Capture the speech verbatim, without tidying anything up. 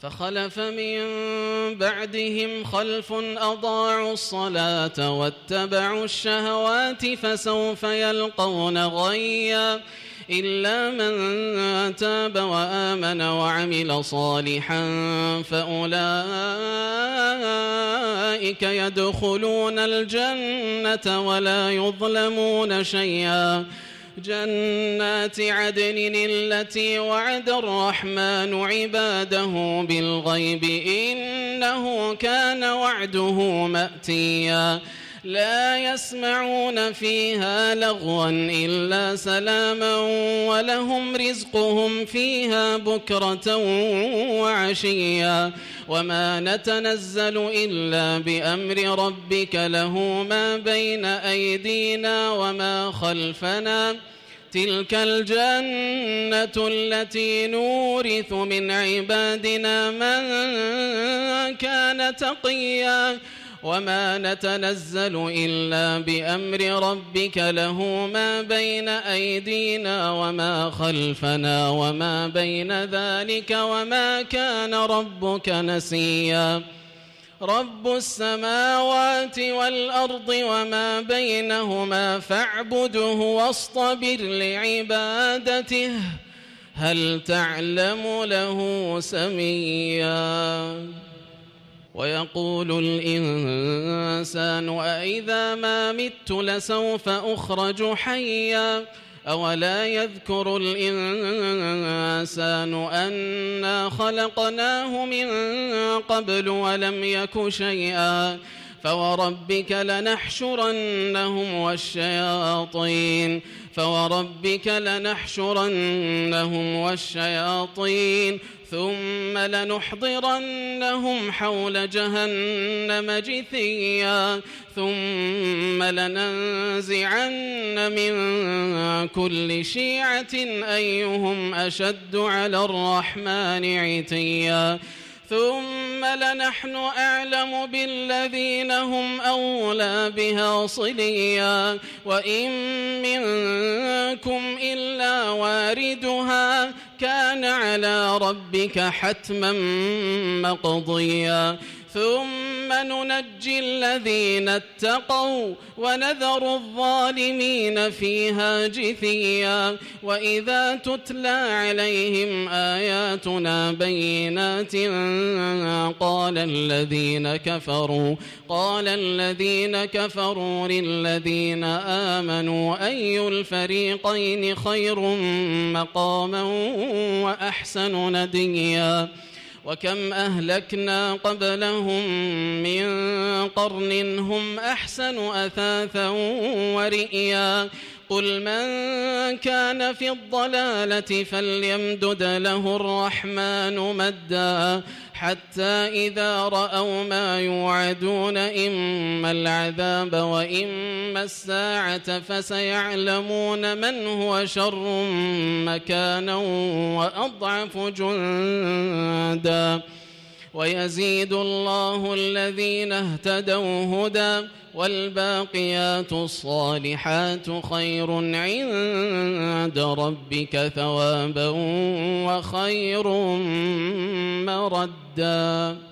فخلف من بعدهم خلف أضاعوا الصلاة واتبعوا الشهوات فسوف يلقون غيا إلا من تاب وآمن وعمل صالحا فأولئك يدخلون الجنة ولا يظلمون شيئا جنات عدن التي وعد الرحمن عباده بالغيب إنه كان وعده مأتيا لا يسمعون فيها لغوا إلا سلاما ولهم رزقهم فيها بكرة وعشيا وما نتنزل إلا بأمر ربك له ما بين أيدينا وما خلفنا تلك الجنة التي نورث من عبادنا من كان تقيا وما نتنزل إلا بأمر ربك له ما بين أيدينا وما خلفنا وما بين ذلك وما كان ربك نسيا رب السماوات والأرض وما بينهما فاعبده واصطبر لعبادته هل تعلم له سميا ويقول الإنسان أإذا ما مت لسوف أخرج حيا أولا يذكر الإنسان أنا خلقناه من قبل ولم يك شيئا فوربك لنحشرنهم والشياطين فوربك لنحشرنهم والشياطين ثم لنحضرنهم حول جهنم جثيا ثم لننزعن من كل شيعة أيهم أشد على الرحمن عتيا ثم لنحن أعلم بالذين هم أولى بها صليا وإن منكم إلا واردها كان على ربك حتما مقضيا ثم ننجي الذين اتقوا ونذر الظالمين فيها جثيا وإذا تتلى عليهم آياتنا بينات قال الذين كفروا قال الذين كفروا للذين آمنوا أي الفريقين خير مقاما وأحسن نديا وكم أهلكنا قبلهم من قرن هم أحسن أثاثا ورئيا قل من كان في الضلالة فليمدد له الرحمن مدا حتى إذا رأوا ما يوعدون إما العذاب وإما الساعة فسيعلمون من هو شر مكانا وأضعف جندا ويزيد الله الذين اهتدوا هدى والباقيات الصالحات خير عند ربك ثوابا وخير مردا.